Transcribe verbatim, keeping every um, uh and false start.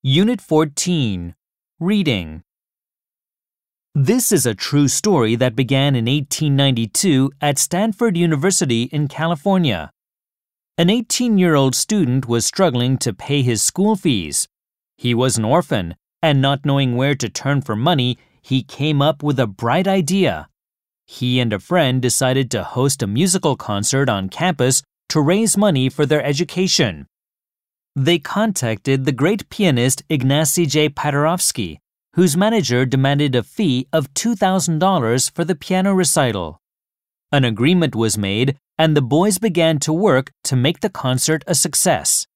Unit fourteen, Reading. This is a true story that began in eighteen ninety-two at Stanford University in California. An eighteen-year-old student was struggling to pay his school fees. He was an orphan, and not knowing where to turn for money, he came up with a bright idea. He and a friend decided to host a musical concert on campus to raise money for their education. They contacted the great pianist Ignacy J. Paderewski, whose manager demanded a fee of two thousand dollars for the piano recital. An agreement was made, and the boys began to work to make the concert a success.